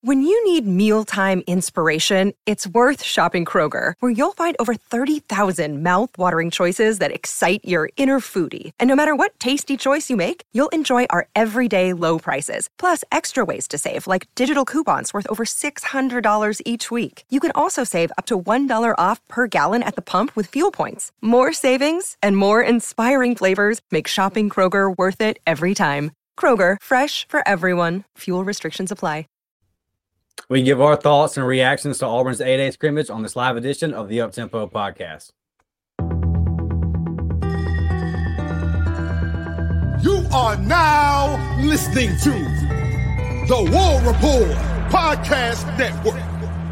When you need mealtime inspiration, it's worth shopping Kroger, where you'll find over 30,000 mouth-watering choices that excite your inner foodie. And no matter what tasty choice you make, you'll enjoy our everyday low prices, plus extra ways to save, like digital coupons worth over $600 each week. You can also save up to $1 off per gallon at the pump with fuel points. More savings and more inspiring flavors make shopping Kroger worth it every time. Kroger, fresh for everyone. Fuel restrictions apply. We give our thoughts and reactions to Auburn's 8A scrimmage on this live edition of the Uptempo podcast. You are now listening to the War Report Podcast Network.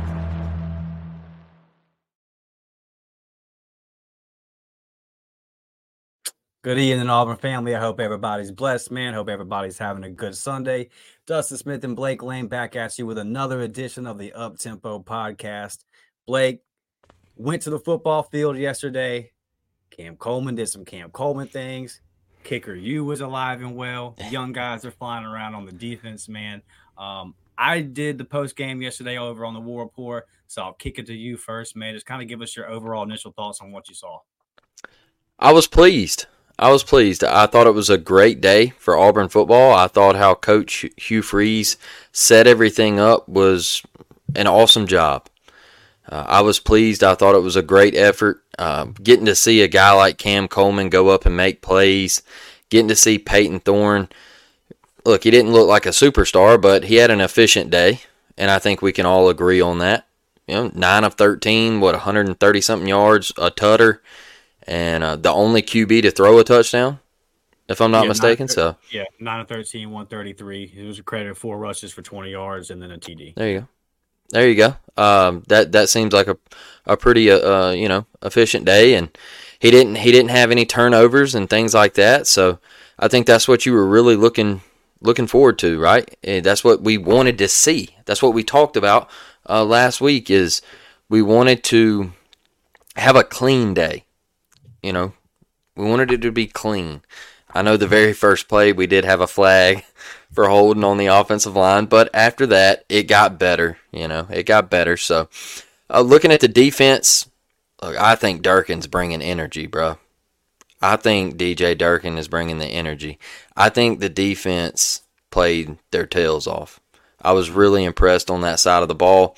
Good evening, Auburn family. I hope everybody's blessed, man. Hope everybody's having a good Sunday. Dustin Smith and Blake Lane back at you with another edition of the Uptempo podcast. Blake went to the football field yesterday. Cam Coleman did some Cam Coleman things. Kicker U was alive and well. Young guys are flying around on the defense, man. I did the post game yesterday over on the War Report, so I'll kick it to you first, man. Just kind of give us your overall initial thoughts on what you saw. I was pleased. I thought it was a great day for Auburn football. I thought how Coach Hugh Freeze set everything up was an awesome job. I was pleased. I thought it was a great effort. Getting to see a guy like Cam Coleman go up and make plays, getting to see Peyton Thorne. Look, he didn't look like a superstar, but he had an efficient day, and I think we can all agree on that. 9 of 13, 130-something yards, a tutter. And the only QB to throw a touchdown, if I'm not mistaken. 9 of 13, 133. It was accredited 4 rushes for 20 yards and then a TD. There you go. That seems like a pretty efficient day, and he didn't have any turnovers and things like that. So I think that's what you were really looking forward to, right? That's what we wanted to see. That's what we talked about last week. Is we wanted to have a clean day. We wanted it to be clean. I know the very first play we did have a flag for holding on the offensive line, but after that, it got better. It got better. So, looking at the defense, look, I think Durkin's bringing energy, bro. I think DJ Durkin is bringing the energy. I think the defense played their tails off. I was really impressed on that side of the ball.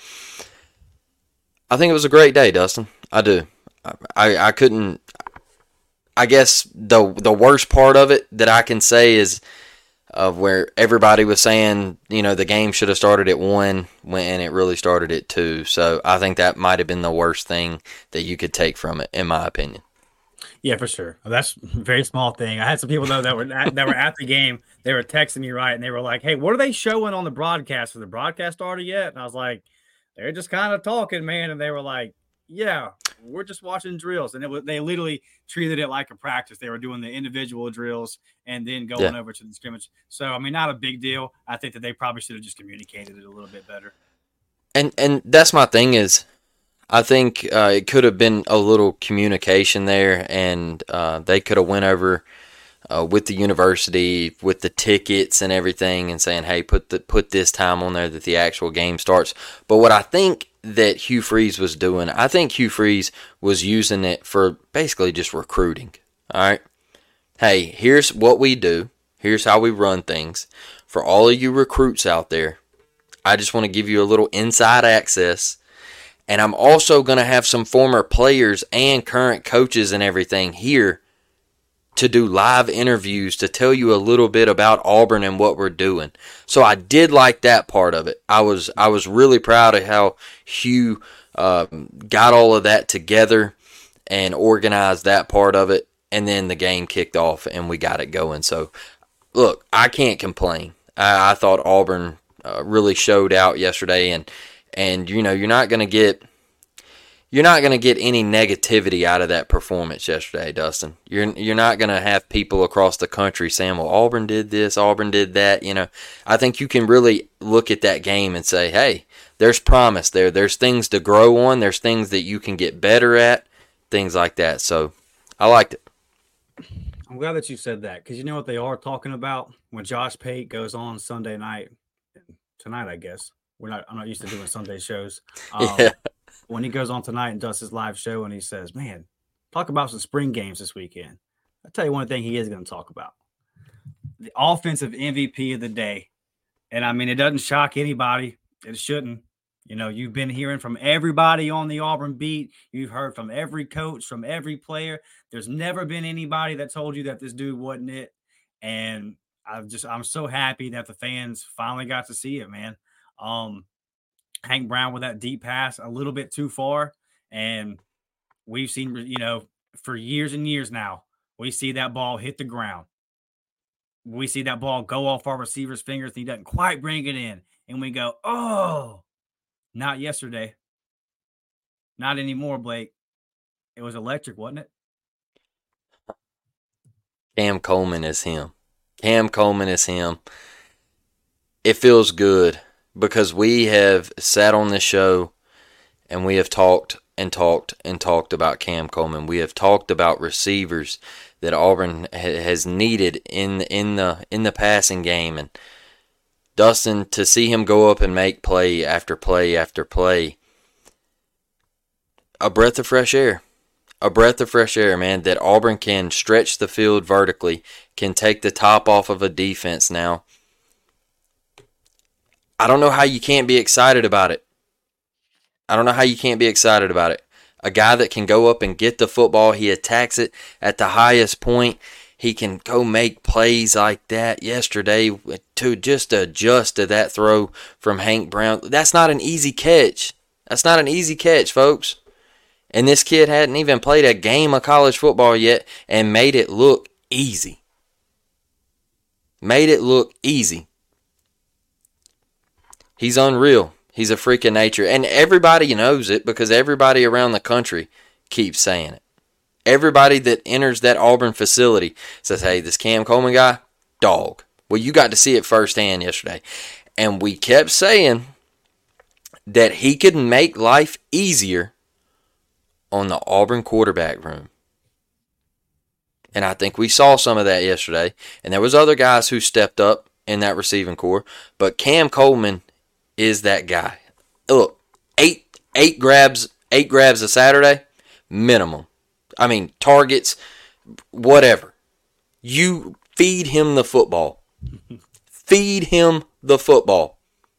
I think it was a great day, Dustin. I do. I couldn't. I guess the worst part of it that I can say is of where everybody was saying, the game should have started at 1 when it really started at 2. So I think that might have been the worst thing that you could take from it, in my opinion. Yeah, for sure. That's a very small thing. I had some people though that were at the game. They were texting me, right, and they were like, "Hey, what are they showing on the broadcast? Has the broadcast started yet?" And I was like, "They're just kind of talking, man." And they were like, "Yeah, we're just watching drills." And they literally treated it like a practice. They were doing the individual drills and then going over to the scrimmage. So, I mean, not a big deal. I think that they probably should have just communicated it a little bit better. And that's my thing is, I think it could have been a little communication there, and they could have went over with the university, with the tickets and everything, and saying, "Hey, put this time on there that the actual game starts." But what I think that Hugh Freeze was doing, I think Hugh Freeze was using it for basically just recruiting. All right, hey, here's what we do. Here's how we run things. For all of you recruits out there, I just want to give you a little inside access. And I'm also going to have some former players and current coaches and everything here to do live interviews to tell you a little bit about Auburn and what we're doing. So I did like that part of it. I was really proud of how Hugh got all of that together and organized that part of it. And then the game kicked off and we got it going. So, look, I can't complain. I thought Auburn really showed out yesterday, and you're not going to get any negativity out of that performance yesterday, Dustin. You're not going to have people across the country saying, "Well, Auburn did this, Auburn did that." I think you can really look at that game and say, "Hey, there's promise there. There's things to grow on. There's things that you can get better at, things like that." So, I liked it. I'm glad that you said that, because you know what they are talking about when Josh Pate goes on Sunday night, tonight, I guess, I'm not used to doing Sunday shows. Yeah. When he goes on tonight and does his live show and he says, man, talk about some spring games this weekend. I'll tell you one thing he is going to talk about. The offensive MVP of the day. And I mean, it doesn't shock anybody. It shouldn't. You know, you've been hearing from everybody on the Auburn beat. You've heard from every coach, from every player. There's never been anybody that told you that this dude wasn't it. And I'm so happy that the fans finally got to see it, man. Hank Brown with that deep pass a little bit too far. And we've seen, you know, for years and years now, we see that ball hit the ground. We see that ball go off our receiver's fingers. And he doesn't quite bring it in. And we go, oh, not yesterday. Not anymore, Blake. It was electric, wasn't it? Cam Coleman is him. Cam Coleman is him. It feels good because we have sat on this show and we have talked and talked and talked about Cam Coleman. We have talked about receivers that Auburn has needed in the passing game. And Dustin, to see him go up and make play after play after play, a breath of fresh air. A breath of fresh air, man, that Auburn can stretch the field vertically, can take the top off of a defense now. I don't know how you can't be excited about it. I don't know how you can't be excited about it. A guy that can go up and get the football, he attacks it at the highest point. He can go make plays like that yesterday to just adjust to that throw from Hank Brown. That's not an easy catch. That's not an easy catch, folks. And this kid hadn't even played a game of college football yet and made it look easy. Made it look easy. He's unreal. He's a freak of nature. And everybody knows it because everybody around the country keeps saying it. Everybody that enters that Auburn facility says, hey, this Cam Coleman guy, dog. Well, you got to see it firsthand yesterday. And we kept saying that he could make life easier on the Auburn quarterback room. And I think we saw some of that yesterday. And there was other guys who stepped up in that receiving corps. But Cam Coleman is that guy. Look, eight grabs a Saturday, minimum. I mean, targets, whatever. You feed him the football. Feed him the football.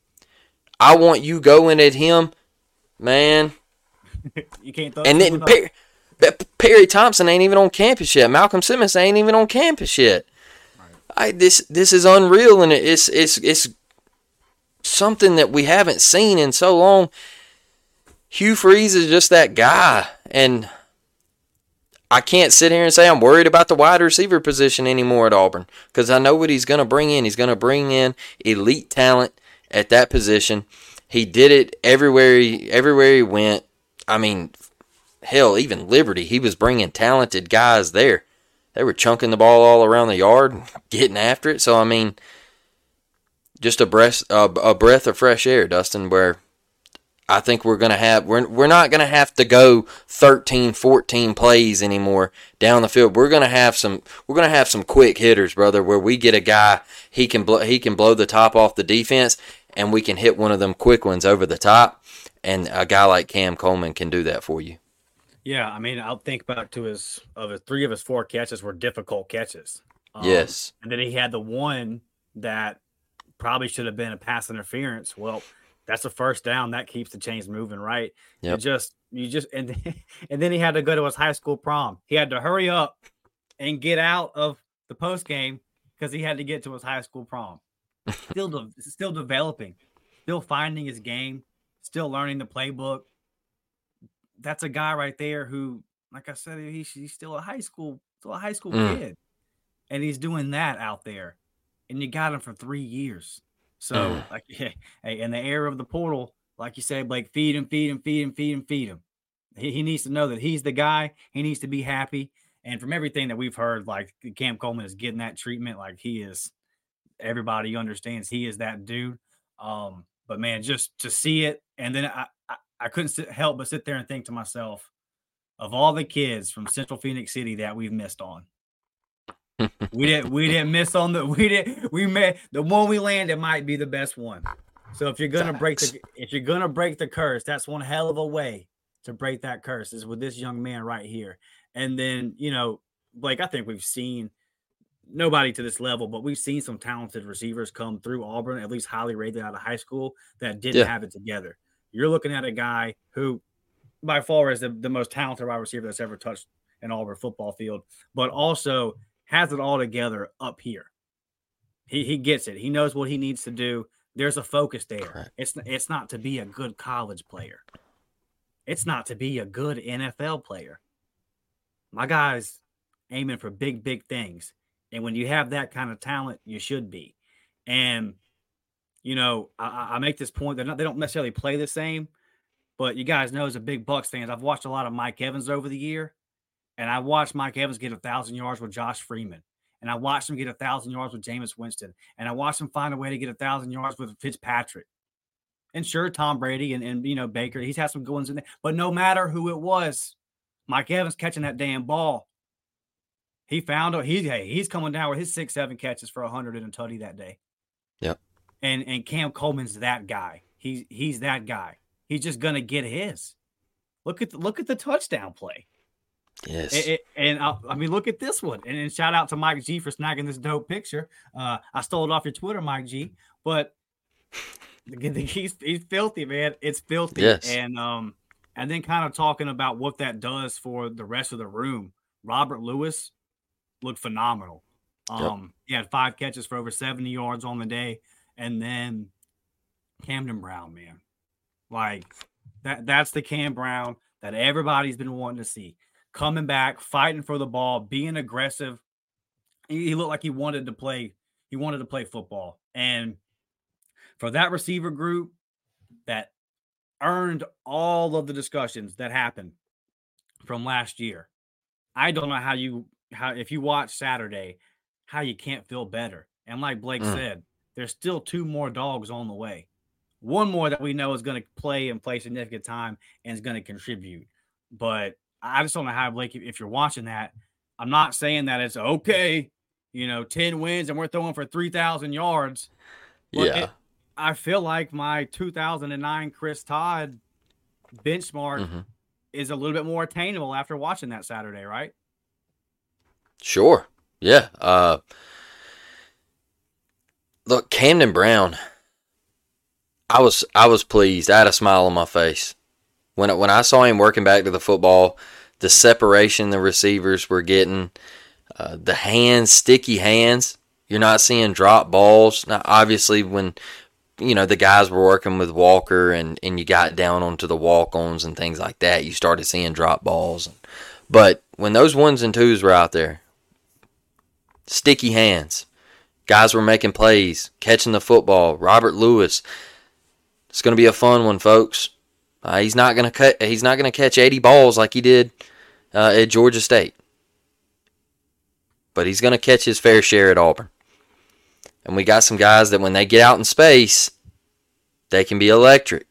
I want you going at him, man. You can't throw. And then Perry Thompson ain't even on campus yet. Malcolm Simmons ain't even on campus yet. Right. This is unreal, and it's something that we haven't seen in so long. Hugh Freeze is just that guy, and I can't sit here and say I'm worried about the wide receiver position anymore at Auburn because I know what he's going to bring in. He's going to bring in elite talent at that position. He did it everywhere he went. I mean, hell, even Liberty, he was bringing talented guys there. They were chunking the ball all around the yard, getting after it. So, I mean, just a breath of fresh air, Dustin, where I think we're not going to have to go 13, 14 plays anymore down the field. We're going to have some quick hitters, brother, where we get a guy, he can blow the top off the defense, and we can hit one of them quick ones over the top. And a guy like Cam Coleman can do that for you. Yeah, I mean, I'll think back to three of his four catches were difficult catches. Yes. And then he had the one that probably should have been a pass interference. Well, that's a first down. That keeps the chains moving, right? Yep. And then he had to go to his high school prom. He had to hurry up and get out of the post game because he had to get to his high school prom. Still developing, still finding his game. Still learning the playbook. That's a guy right there who, like I said, he's still a high school kid, and he's doing that out there. And you got him for 3 years. So, like, hey, in the era of the portal, like you said, Blake, feed him. He needs to know that he's the guy. He needs to be happy. And from everything that we've heard, like Cam Coleman is getting that treatment. Like he is. Everybody understands he is that dude. But man, just to see it, and then I couldn't help but sit there and think to myself, of all the kids from Central Phoenix City that we've missed on, we didn't miss on the one we landed might be the best one. So if you're gonna break the curse, that's one hell of a way to break that curse is with this young man right here. And then, Blake, I think we've seen nobody to this level, but we've seen some talented receivers come through Auburn, at least highly rated out of high school, that didn't have it together. You're looking at a guy who, by far, is the most talented wide receiver that's ever touched an Auburn football field, but also has it all together up here. He gets it. He knows what he needs to do. There's a focus there. Correct. It's not to be a good college player. It's not to be a good NFL player. My guy's aiming for big, big things. And when you have that kind of talent, you should be. And, I make this point. They don't necessarily play the same, but you guys know as a big Bucs fans, I've watched a lot of Mike Evans over the year. And I watched Mike Evans get 1,000 yards with Josh Freeman. And I watched him get 1,000 yards with Jameis Winston. And I watched him find a way to get 1,000 yards with Fitzpatrick. And sure, Tom Brady and Baker, he's had some good ones in there. But no matter who it was, Mike Evans catching that damn ball, he found it. He's coming down with his 6-7 catches for 100 and a tutty that day. Yep. And Cam Coleman's that guy. He's that guy. He's just gonna get his. Look at the touchdown play. Yes. Look at this one. And shout out to Mike G for snagging this dope picture. I stole it off your Twitter, Mike G. But he's filthy, man. It's filthy. Yes. And then kind of talking about what that does for the rest of the room. Robert Lewis looked phenomenal. He had 5 catches for over 70 yards on the day. And then Camden Brown, man. Like that's the Cam Brown that everybody's been wanting to see. Coming back, fighting for the ball, being aggressive. He looked like he wanted to play. He wanted to play football. And for that receiver group that earned all of the discussions that happened from last year, I don't know how if you watch Saturday, how you can't feel better. And like Blake said, there's still 2 more dogs on the way. One more that we know is going to play significant time and is going to contribute. But I just don't know how, Blake, if you're watching that, I'm not saying that it's okay, 10 wins and we're throwing for 3,000 yards. But I feel like my 2009 Chris Todd benchmark is a little bit more attainable after watching that Saturday, right? Sure. Yeah. Look, Camden Brown, I was pleased. I had a smile on my face. When I saw him working back to the football, the separation the receivers were getting, the hands, sticky hands, you're not seeing drop balls. Now, obviously, when the guys were working with Walker and you got down onto the walk-ons and things like that, you started seeing drop balls. But when those 1s and 2s were out there, sticky hands, guys were making plays, catching the football. Robert Lewis, it's going to be a fun one, folks. He's not going to catch 80 balls like he did at Georgia State, but he's going to catch his fair share at Auburn. And we got some guys that when they get out in space, they can be electric.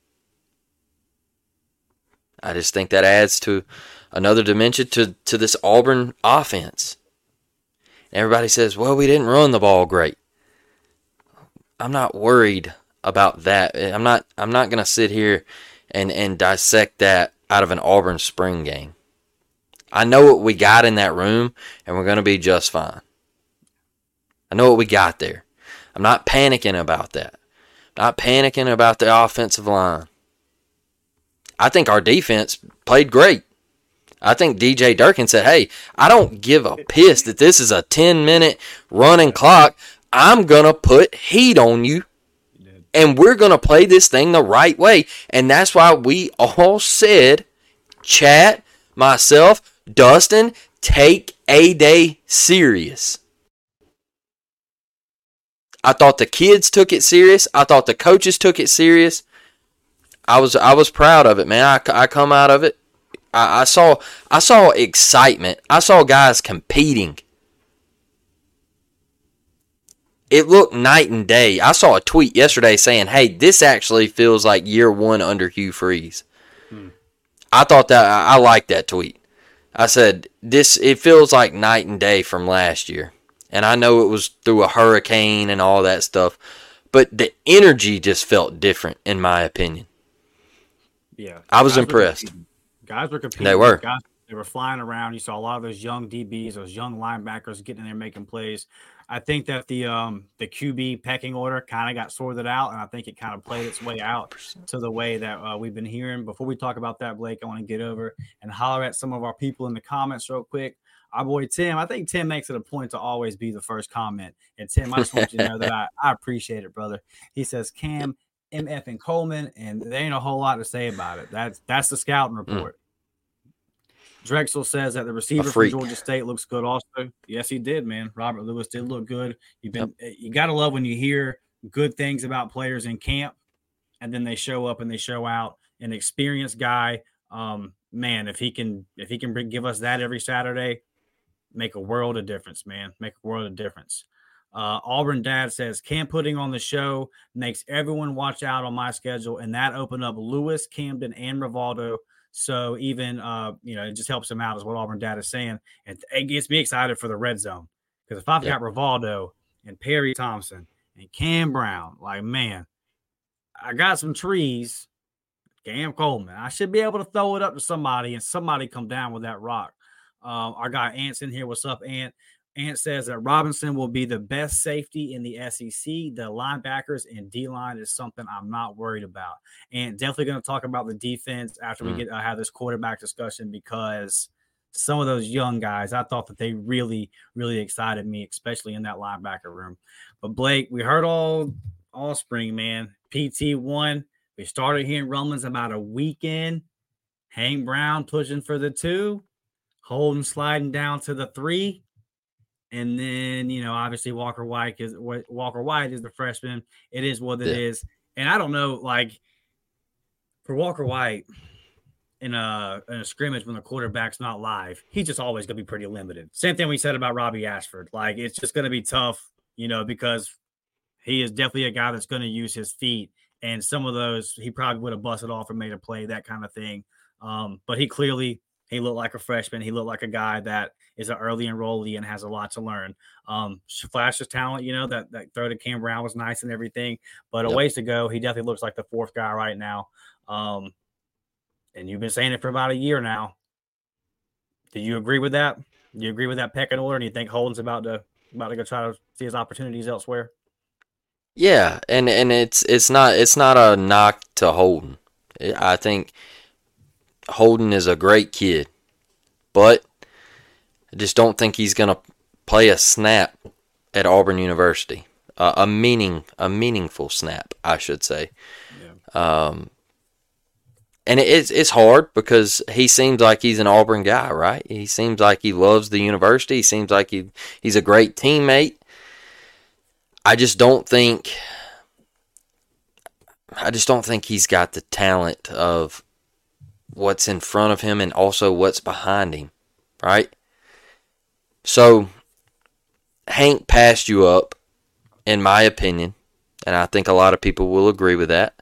I just think that adds to another dimension to this Auburn offense. Everybody says, well, we didn't run the ball great. I'm not worried about that. I'm not going to sit here and dissect that out of an Auburn spring game. I know what we got in that room, and we're going to be just fine. I know what we got there. I'm not panicking about that. I'm not panicking about the offensive line. I think our defense played great. I think DJ Durkin said, hey, I don't give a piss that this is a 10-minute running clock. I'm going to put heat on you. And we're going to play this thing the right way. And that's why we all said, Chat, myself, Dustin, take A-Day serious. I thought the kids took it serious. I thought the coaches took it serious. I was proud of it, man. I come out of it. I saw excitement. I saw guys competing. It looked night and day. I saw a tweet yesterday saying, hey, this actually feels like year 1 under Hugh Freeze. I thought that, I liked that tweet. I said, it feels like night and day from last year. And I know it was through a hurricane and all that stuff. but the energy just felt different, in my opinion. Yeah. I was impressed. Guys were competing. They were. They were flying around. You saw a lot of those young DBs, those young linebackers getting in there making plays. I think that the QB pecking order kind of got sorted out, and I think it kind of played its way out to the way that we've been hearing. Before we talk about that, Blake, I want to get over and holler at some of our people in the comments real quick. Our boy Tim, I think Tim makes it a point to always be the first comment. And Tim, I just want you to know that I appreciate it, brother. He says, Cam, MF, and Coleman, and there ain't a whole lot to say about it. That's the scouting report. Drexel says that the receiver from Georgia State looks good also. Yes, he did, man. Robert Lewis did look good. You got to love when you hear good things about players in camp, and then they show up and they show out. An experienced guy, man, if he can give us that every Saturday, make a world of difference, man. Make a world of difference. Auburn Dad says, Cam putting on the show makes everyone watch out on my schedule, and that opened up Lewis, Camden, and Rivaldo. So even, it just helps him out is what Auburn Dad is saying. And it gets me excited for the red zone. Because if I've got Rivaldo and Perry Thompson and Cam Brown, like, man, I got some trees. Cam Coleman. I should be able to throw it up to somebody and somebody come down with that rock. Our guy Ant's in here. What's up, Ant? Ant says that Robinson will be the best safety in the SEC. The linebackers and D-line is something I'm not worried about. And definitely going to talk about the defense after we have this quarterback discussion, because some of those young guys, I thought that they really, really excited me, especially in that linebacker room. But Blake, we heard all spring, man. PT1, we started hearing rumblings about a weekend. Hank Brown pushing for the 2, Holden sliding down to the 3. And then, obviously Walker White is the freshman. It is what it is. And I don't know, like, for Walker White in a scrimmage when the quarterback's not live, he's just always going to be pretty limited. Same thing we said about Robbie Ashford. Like, it's just going to be tough, because he is definitely a guy that's going to use his feet. And some of those, he probably would have busted off or made a play, that kind of thing. But he looked like a freshman. He looked like a guy that is an early enrollee and has a lot to learn. Flashes talent, that throw to Cam Brown was nice and everything, but a ways to go. He definitely looks like the 4th guy right now. And you've been saying it for about a year now. Do you agree with that? Do you agree with that pecking order? And you think Holden's about to go try to see his opportunities elsewhere? Yeah, and it's not a knock to Holden. I think Holden is a great kid, but I just don't think he's going to play a snap at Auburn University. A meaningful snap, I should say. Yeah. And it's hard because he seems like he's an Auburn guy, right? He seems like he loves the university. He seems like he's a great teammate. I just don't think he's got the talent of what's in front of him and also what's behind him, right? So, Hank passed you up, in my opinion, and I think a lot of people will agree with that.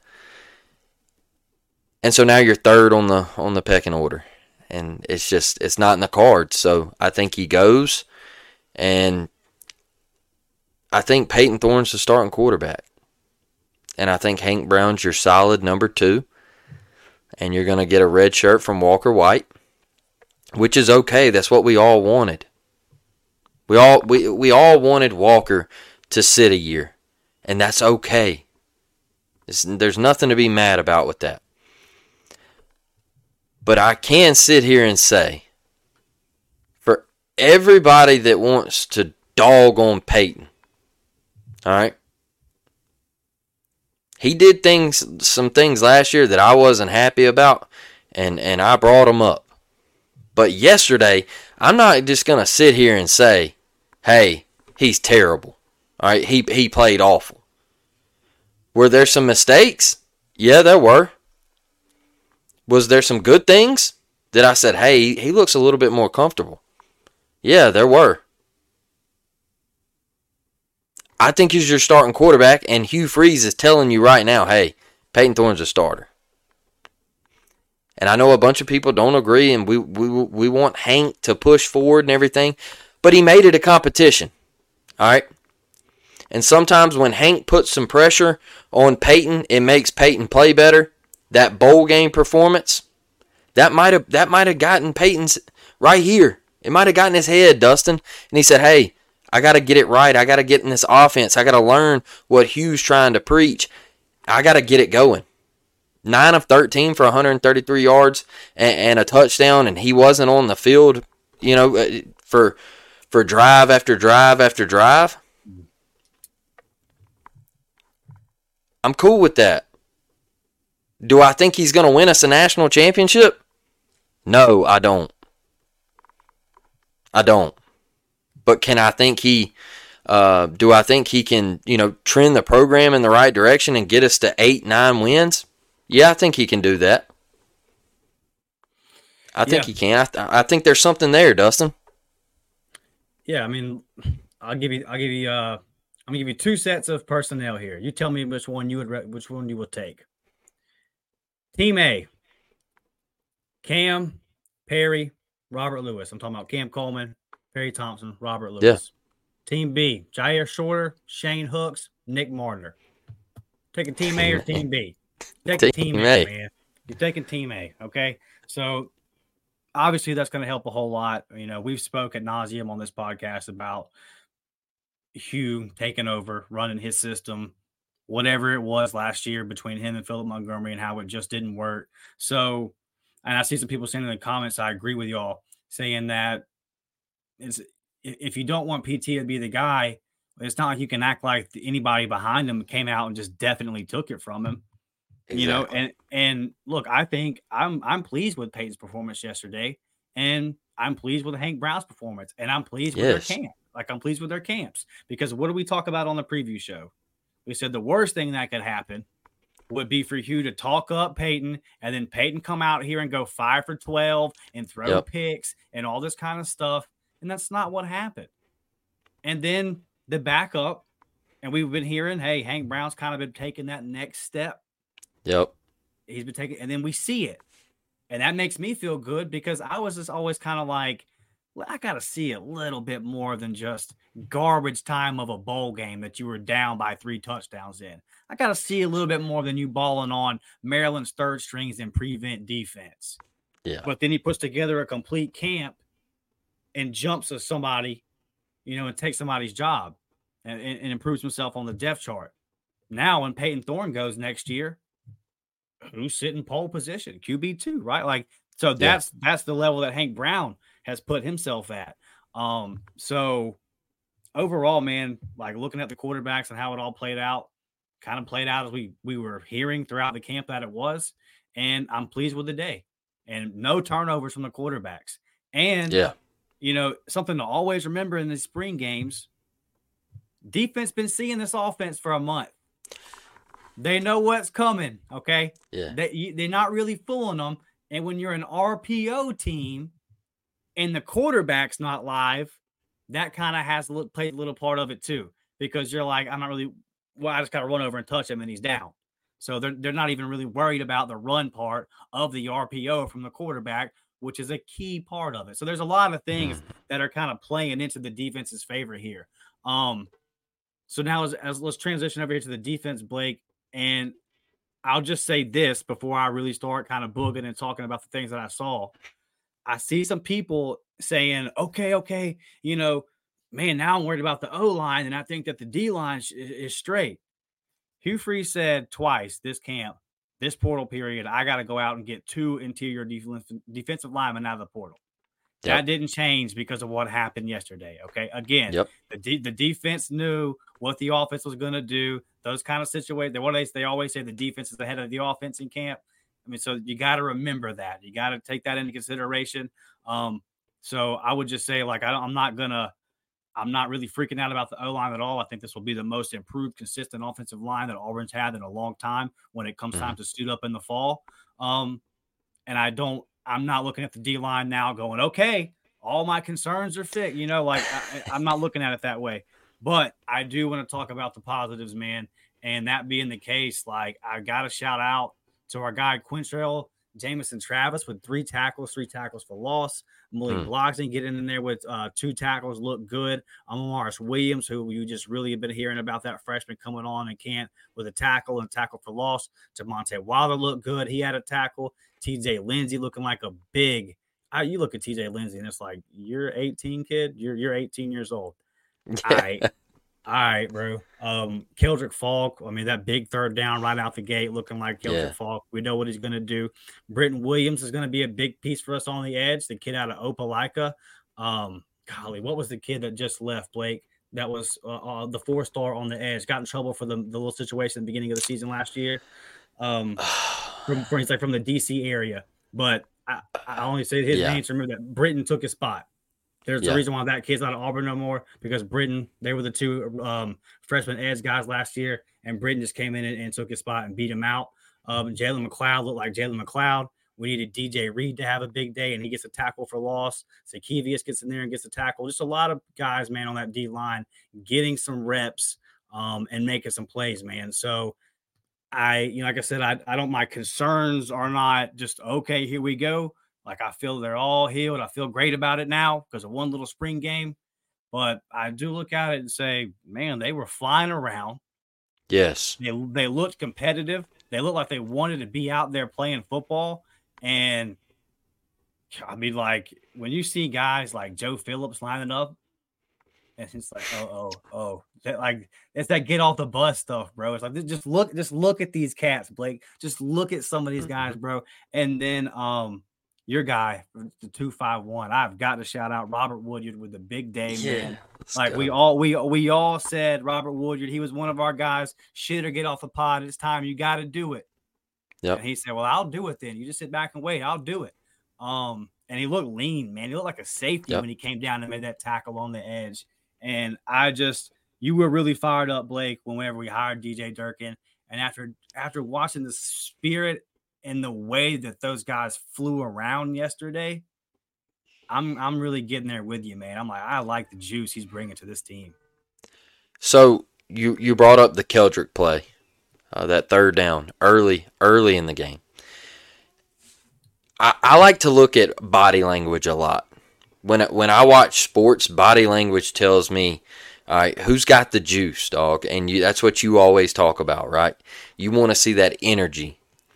And so now you're 3rd on the pecking order, and it's not in the cards. So I think he goes, and I think Peyton Thorne's the starting quarterback, and I think Hank Brown's your solid number 2, and you're going to get a red shirt from Walker White, which is okay. That's what we all wanted. We all wanted Walker to sit a year, and that's okay. There's nothing to be mad about with that. But I can sit here and say, for everybody that wants to dog on Peyton, all right, he did some things last year that I wasn't happy about, and I brought them up. But yesterday, I'm not just going to sit here and say, hey, he's terrible. All right, he played awful. Were there some mistakes? Yeah, there were. Was there some good things that I said, hey, he looks a little bit more comfortable? Yeah, there were. I think he's your starting quarterback, and Hugh Freeze is telling you right now, hey, Peyton Thorne's a starter. And I know a bunch of people don't agree, and we want Hank to push forward and everything, but he made it a competition, all right? And sometimes when Hank puts some pressure on Peyton, it makes Peyton play better. That bowl game performance, that might have gotten Peyton's right here. It might have gotten his head, Dustin. And he said, hey, I got to get it right. I got to get in this offense. I got to learn what Hugh's trying to preach. I got to get it going. 9 of 13 for 133 yards and a touchdown, and he wasn't on the field, for drive after drive after drive. I'm cool with that. Do I think he's going to win us a national championship? No, I don't. But can I think do I think he can, trend the program in the right direction and get us to 8-9 wins? Yeah, I think he can do that. I think he can. I think there's something there, Dustin. Yeah, I mean, I'm gonna give you 2 sets of personnel here. You tell me which one you will take. Team A: Cam, Perry, Robert Lewis. I'm talking about Cam Coleman, Perry Thompson, Robert Lewis. Yeah. Team B: Jair Shorter, Shane Hooks, Nick Martiner. Taking Team A or Team B? Taking Team A, man. You're taking Team A, okay? So obviously that's going to help a whole lot. We've spoke ad nauseum on this podcast about Hugh taking over, running his system, whatever it was last year between him and Philip Montgomery and how it just didn't work. So, and I see some people saying in the comments, I agree with y'all, saying that if you don't want PT to be the guy, it's not like you can act like anybody behind him came out and just definitely took it from him. Exactly. And look, I think I'm pleased with Peyton's performance yesterday, and I'm pleased with Hank Brown's performance, and I'm pleased with their camp. I'm pleased with their camps, because what did we talk about on the preview show? We said the worst thing that could happen would be for Hugh to talk up Peyton, and then Peyton come out here and go 5 for 12 and throw picks and all this kind of stuff. And that's not what happened. And then the backup, and we've been hearing, hey, Hank Brown's kind of been taking that next step. Yep. He's been taking, and then we see it. And that makes me feel good, because I was just always kind of like, well, I got to see a little bit more than just garbage time of a bowl game that you were down by 3 touchdowns in. I got to see a little bit more than you balling on Maryland's third strings and prevent defense. Yeah. But then he puts together a complete camp and jumps at somebody, and takes somebody's job and improves himself on the depth chart. Now, when Peyton Thorne goes next year, who's sitting pole position? QB2, right? So that's the level that Hank Brown has put himself at. So overall, man, looking at the quarterbacks and how it all played out, kind of played out as we were hearing throughout the camp that it was. And I'm pleased with the day. And no turnovers from the quarterbacks. And, something to always remember in the spring games, defense been seeing this offense for a month. They know what's coming, okay? Yeah. They're not really fooling them. And when you're an RPO team and the quarterback's not live, that kind of has played a little part of it too, because you're like, I just got to run over and touch him and he's down. So they're not even really worried about the run part of the RPO from the quarterback, which is a key part of it. So there's a lot of things that are kind of playing into the defense's favor here. So now as let's transition over here to the defense, Blake, and I'll just say this before I really start kind of booging and talking about the things that I saw. I see some people saying, okay, man, now I'm worried about the O-line, and I think that the D-line is straight. Hugh Freeze said twice this camp, this portal period, I got to go out and get 2 interior defensive linemen out of the portal. Yep. That didn't change because of what happened yesterday, okay? Again, the defense knew what the offense was going to do. Those kind of situations, they always say the defense is ahead of the offense in camp. I mean, so you got to remember that. You got to take that into consideration. So I would just say, I'm not really freaking out about the O-line at all. I think this will be the most improved, consistent offensive line that Auburn's had in a long time when it comes time to suit up in the fall. And I'm not looking at the D-line now going, okay, all my concerns are fixed. I'm not looking at it that way. But I do want to talk about the positives, man. And that being the case, I got to shout out to our guy Quintrell Jamison Travis with 3 tackles for loss. Malik Blogson getting in there with 2 tackles, look good. Morris Williams, who you just really have been hearing about, that freshman coming on and can't, with a tackle and tackle for loss. Jamonte Wilder looked good. He had a tackle. TJ Lindsey looking like a big. You look at TJ Lindsey and it's like, you're 18, kid. You're 18 years old. All right, bro. Keldrick Falk, I mean, that big third down right out the gate looking like Keldrick Falk. We know what he's going to do. Britton Williams is going to be a big piece for us on the edge, the kid out of Opelika. Golly, what was the kid that just left, Blake? That was the 4-star on the edge. Got in trouble for the little situation at the beginning of the season last year. From the D.C. area. But I only say his name to remember that Britton took his spot. There's a reason why that kid's not at Auburn no more, because Britton, they were the 2 freshman edge guys last year, and Britton just came in and took his spot and beat him out. Jalen McLeod looked like Jalen McLeod. We needed DJ Reed to have a big day, and he gets a tackle for loss. Sakevius gets in there and gets a tackle. Just a lot of guys, man, on that D-line getting some reps and making some plays, man. So, like I said, I don't, my concerns are not just, okay, here we go. Like, I feel they're all healed. I feel great about it now because of one little spring game. But I do look at it and say, man, they were flying around. Yes. They looked competitive. They looked like they wanted to be out there playing football. And, I mean, like, when you see guys like Joe Phillips lining up, and it's like, oh. It's that get off the bus stuff, bro. It's like, just look at these cats, Blake. Just look at some of these guys, bro. And then, your guy, the 251, I've got to shout out Robert Woodyard with the big day, man. Like we all said, Robert Woodyard, he was one of our guys. Shit or get off the pod. It's time. You got to do it. Yep. And he said, well, I'll do it then. You just sit back and wait. I'll do it. And he looked lean, man. He looked like a safety when he came down and made that tackle on the edge. And you were really fired up, Blake, whenever we hired DJ Durkin. And after watching the spirit and the way that those guys flew around yesterday, I'm really getting there with you, man. I'm like, I like the juice he's bringing to this team. So you brought up the Keldrick play, that third down early in the game. I like to look at body language a lot. When I watch sports, body language tells me, all right, who's got the juice, dog? And that's what you always talk about, right? You want to see that energy.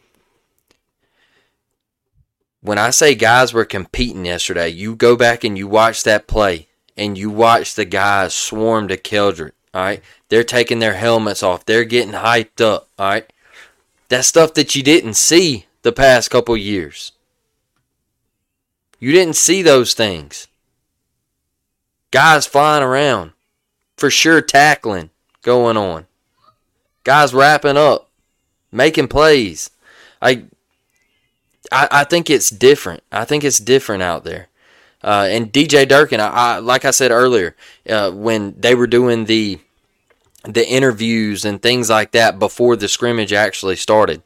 When I say guys were competing yesterday, you go back and you watch that play, and you watch the guys swarm to Keldrick, all right? They're taking their helmets off. They're getting hyped up, all right? That's stuff that you didn't see the past couple years. You didn't see those things. Guys flying around. For sure tackling going on. Guys wrapping up. Making plays. I think it's different. I think it's different out there. And DJ Durkin, like I said earlier, when they were doing the interviews and things like that before the scrimmage actually started,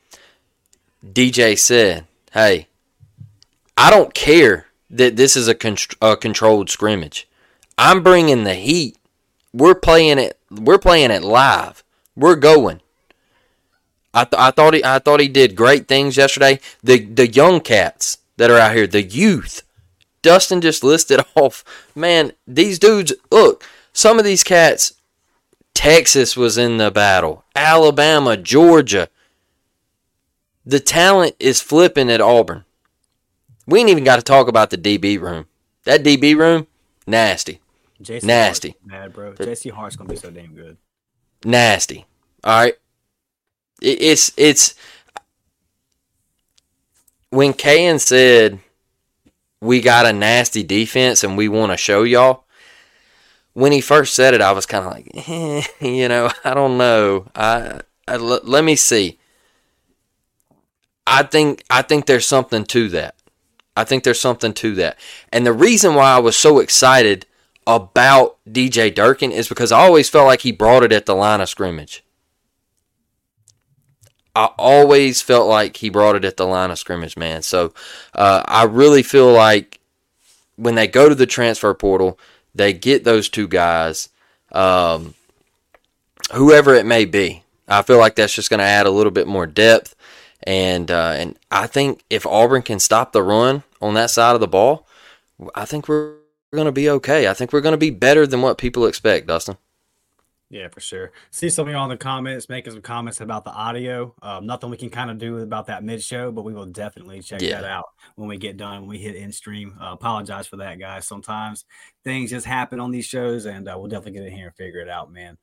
DJ said, hey, I don't care that this is a controlled scrimmage. I'm bringing the heat. We're playing it live. We're going. I thought he did great things yesterday. The young cats that are out here, the youth. Dustin just listed off. Man, these dudes, look, some of these cats, Texas was in the battle. Alabama, Georgia. The talent is flipping at Auburn. We ain't even got to talk about the DB room. That DB room, nasty. Nasty. Mad, bro. JC Hart's going to be so damn good. Nasty. All right. It's when Kayan said we got a nasty defense and we want to show y'all, when he first said it, I was kind of like, I don't know. Let me see. I think there's something to that. And the reason why I was so excited about DJ Durkin is because I always felt like he brought it at the line of scrimmage. I always felt like he brought it at the line of scrimmage, man. So I really feel like when they go to the transfer portal, they get those two guys, whoever it may be. I feel like that's just going to add a little bit more depth. And I think if Auburn can stop the run on that side of the ball, I think we're going to be okay. I think we're going to be better than what people expect, Dustin. Yeah, for sure. See some of y'all in the comments making some comments about the audio. Nothing we can kind of do about that mid-show, but we will definitely check that out when we get done, when we hit in-stream. Apologize for that, guys. Sometimes things just happen on these shows, and we'll definitely get in here and figure it out, man.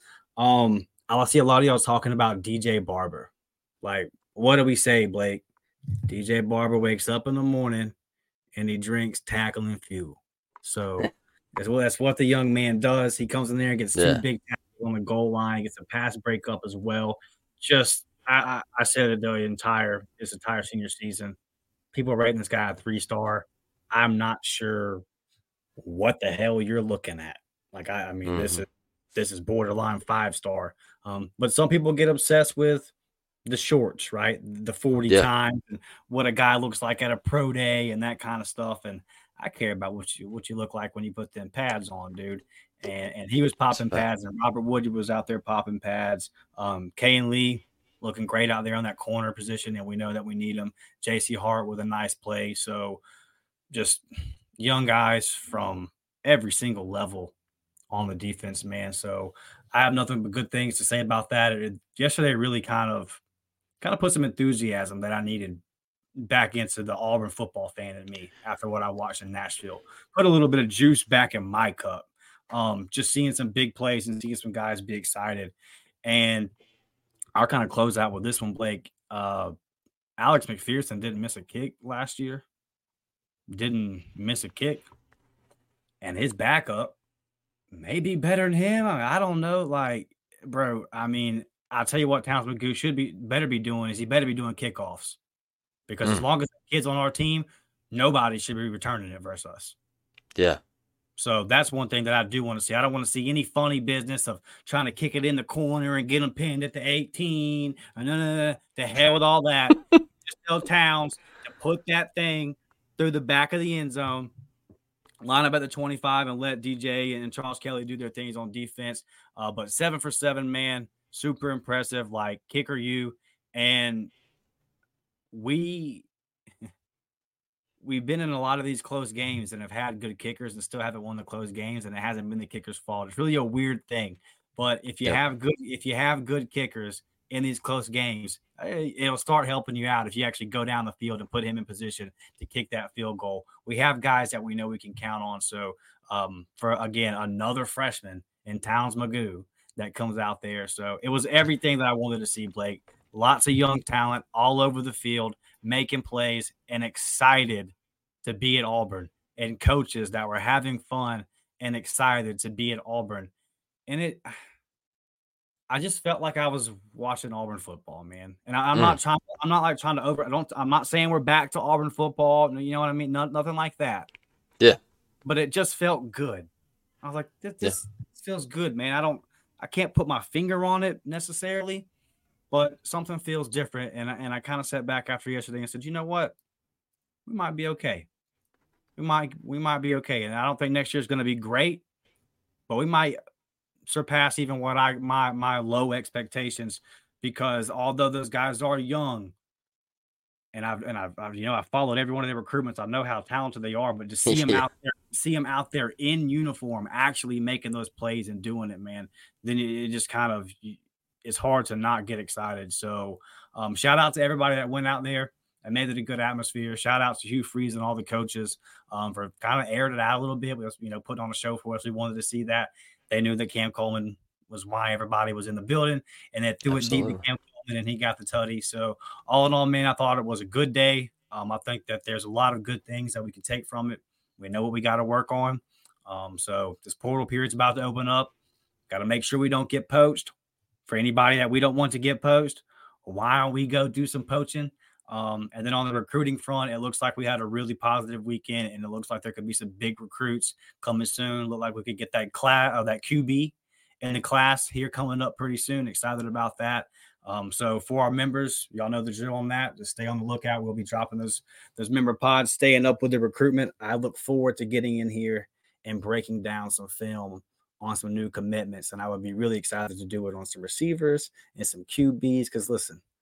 I see a lot of y'all talking about DJ Barber. Like, what do we say, Blake? DJ Barber wakes up in the morning and he drinks Tackle and Fuel. So that's what the young man does. He comes in there and gets two big tackles on the goal line, gets a pass breakup as well. Just I said it this entire senior season. People are rating this guy a 3-star. I'm not sure what the hell you're looking at. Like I mean, this is borderline 5-star. But some people get obsessed with the shorts, right? The 40 times and what a guy looks like at a pro day and that kind of stuff. And I care about what you look like when you put them pads on, dude. And he was popping pads, and Robert Wood was out there popping pads. Kane Lee looking great out there on that corner position, and we know that we need him. J.C. Hart with a nice play. So just young guys from every single level on the defense, man. So I have nothing but good things to say about that. Yesterday really kind of put some enthusiasm that I needed back into the Auburn football fan in me after what I watched in Nashville. Put a little bit of juice back in my cup. Just seeing some big plays and seeing some guys be excited. And I'll kind of close out with this one, Blake. Alex McPherson didn't miss a kick last year. Didn't miss a kick. And his backup may be better than him. I don't know. Like, bro, I mean, I'll tell you what Towns McGoo better be doing is he better be doing kickoffs. Because as long as the kids on our team, nobody should be returning it versus us. Yeah. So that's one thing that I do want to see. I don't want to see any funny business of trying to kick it in the corner and get them pinned at the 18. No. The hell with all that. Just tell Towns to put that thing through the back of the end zone, line up at the 25, and let DJ and Charles Kelly do their things on defense. But 7 for 7, man, super impressive. Like, kicker you. And we've been in a lot of these close games and have had good kickers and still haven't won the close games, and it hasn't been the kicker's fault. It's really a weird thing. But if you have good kickers in these close games, it'll start helping you out if you actually go down the field and put him in position to kick that field goal. We have guys that we know we can count on. So for, again, another freshman in Towns McGoo that comes out there. So it was everything that I wanted to see, Blake. Lots of young talent all over the field, making plays, and excited to be at Auburn, and coaches that were having fun and excited to be at Auburn. And I just felt like I was watching Auburn football, man. And I'm not saying we're back to Auburn football. You know what I mean? Nothing like that. Yeah. But it just felt good. I was like, this feels good, man. I can't put my finger on it necessarily, but something feels different. And I kind of sat back after yesterday and said, you know what? We might be okay. We might be okay. And I don't think next year is going to be great, but we might surpass even what my low expectations, because although those guys are young, and I've followed every one of their recruitments, I know how talented they are, but to see them out there in uniform, actually making those plays and doing it, man, then it just kind of, it's hard to not get excited. So shout out to everybody that went out there and made it a good atmosphere. Shout out to Hugh Freeze and all the coaches for kind of aired it out a little bit. We put on a show for us. We wanted to see that. They knew that Cam Coleman was why everybody was in the building, and they threw it deep to Cam Coleman, and he got the tutty. So all in all, man, I thought it was a good day. I think that there's a lot of good things that we can take from it. We know what we got to work on. So this portal period's about to open up. Got to make sure we don't get poached. For anybody that we don't want to get poached, why don't we go do some poaching? And then on the recruiting front, it looks like we had a really positive weekend, and it looks like there could be some big recruits coming soon. Look like we could get that that QB in the class here coming up pretty soon. Excited about that. So for our members, y'all know the drill on that. Just stay on the lookout. We'll be dropping those member pods, staying up with the recruitment. I look forward to getting in here and breaking down some film on some new commitments, and I would be really excited to do it on some receivers and some QBs, because listen,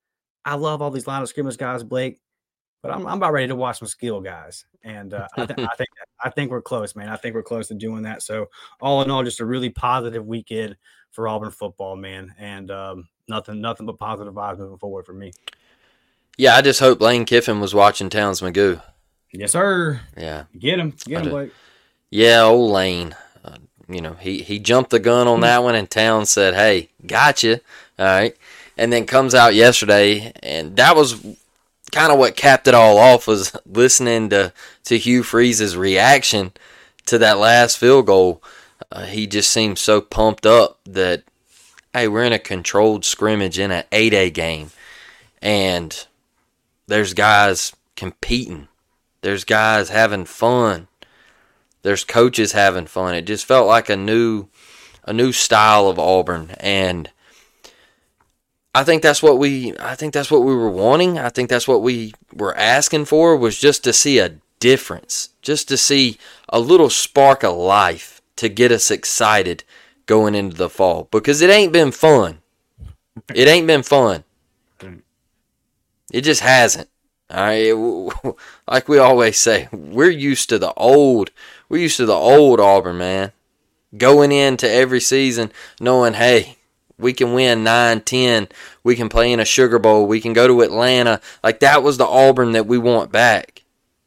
I love all these line of scrimmage guys, Blake, but I'm about ready to watch some skill guys, and I think we're close, man. I think we're close to doing that. So all in all, just a really positive weekend for Auburn football, man, and nothing but positive vibes moving forward for me. Yeah, I just hope Lane Kiffin was watching Towns Magoo. Yes, sir. Yeah, get him, Blake. Yeah, old Lane. He jumped the gun on that one, and Towns said, "Hey, gotcha." All right, and then comes out yesterday, and that was kind of what capped it all off, was listening to Hugh Freeze's reaction to that last field goal. He just seemed so pumped up that, hey, we're in a controlled scrimmage in an 8A game, and there's guys competing. There's guys having fun. There's coaches having fun. It just felt like a new style of Auburn, and I think that's what we were wanting. I think that's what we were asking for, was just to see a difference, just to see a little spark of life to get us excited going into the fall, because it ain't been fun. It ain't been fun. It just hasn't. All right, like we always say, we're used to the old Auburn, man. Going into every season knowing, hey, we can win 9-10. We can play in a Sugar Bowl. We can go to Atlanta. Like, that was the Auburn that we want back.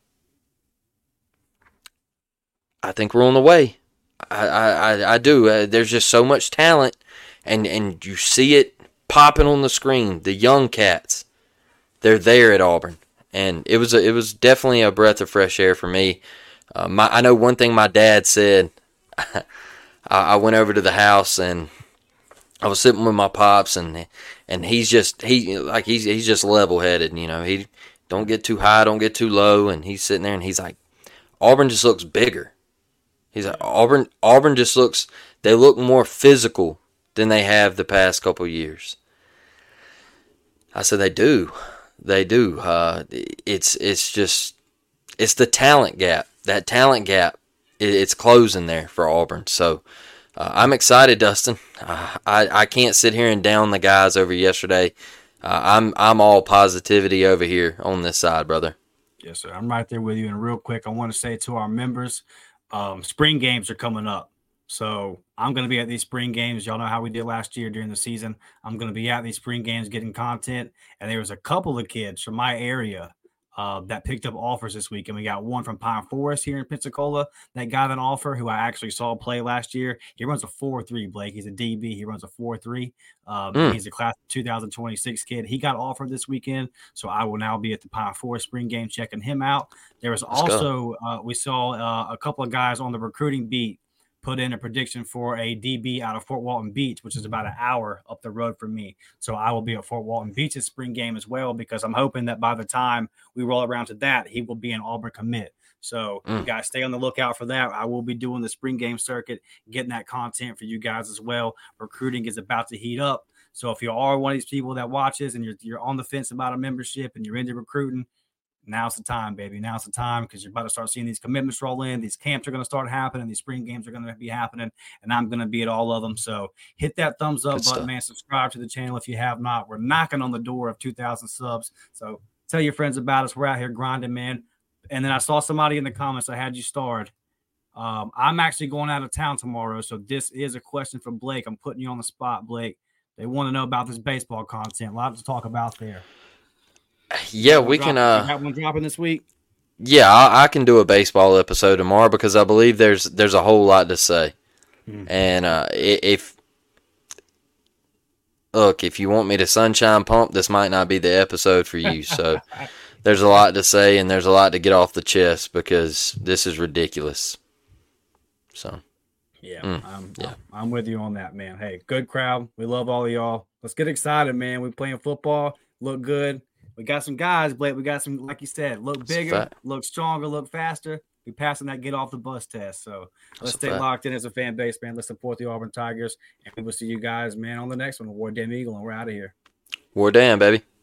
I think we're on the way. I do. There's just so much talent, and you see it popping on the screen. The young cats, they're there at Auburn, and it was definitely a breath of fresh air for me. I know one thing my dad said. I went over to the house, and I was sitting with my pops, and he's just level-headed, He don't get too high, don't get too low, and he's sitting there, and he's like, Auburn just looks bigger. He's like, Auburn just looks, they look more physical than they have the past couple years. I said, they do. It's the talent gap. That talent gap, it's closing there for Auburn. So I'm excited, Dustin. I can't sit here and down the guys over yesterday. I'm all positivity over here on this side, brother. Yes, sir. I'm right there with you. And real quick, I want to say to our members, spring games are coming up. So I'm going to be at these spring games. Y'all know how we did last year during the season. I'm going to be at these spring games getting content. And there was a couple of kids from my area that picked up offers this week. And we got one from Pine Forest here in Pensacola that got an offer, who I actually saw play last year. He runs a 4.3, Blake. He's a DB. He runs a 4.3. He's a class of 2026 kid. He got offered this weekend. So I will now be at the Pine Forest spring game checking him out. There was also, we saw a couple of guys on the recruiting beat put in a prediction for a DB out of Fort Walton Beach, which is about an hour up the road from me. So I will be at Fort Walton Beach's spring game as well, because I'm hoping that by the time we roll around to that, he will be an Auburn commit. So you guys stay on the lookout for that. I will be doing the spring game circuit, getting that content for you guys as well. Recruiting is about to heat up. So if you are one of these people that watches and you're on the fence about a membership and you're into recruiting, now's the time, baby. Now's the time, because you're about to start seeing these commitments roll in. These camps are going to start happening. These spring games are going to be happening, and I'm going to be at all of them. So hit that thumbs up button, man. Subscribe to the channel if you have not. We're knocking on the door of 2,000 subs. So tell your friends about us. We're out here grinding, man. And then I saw somebody in the comments. I had you starred. I'm actually going out of town tomorrow, so this is a question for Blake. I'm putting you on the spot, Blake. They want to know about this baseball content. A lot to talk about there. Yeah, we can. Have one dropping this week. Yeah, I can do a baseball episode tomorrow, because I believe there's a whole lot to say. And if you want me to sunshine pump, this might not be the episode for you. So there's a lot to say, and there's a lot to get off the chest, because this is ridiculous. So I'm with you on that, man. Hey, good crowd. We love all of y'all. Let's get excited, man. We're playing football. Look good. We got some guys, Blake. We got some, like you said, look bigger, look stronger, look faster. We're passing that get off the bus test. So let's stay locked in as a fan base, man. Let's support the Auburn Tigers. And we will see you guys, man, on the next one. War Damn Eagle, and we're out of here. War Damn, baby.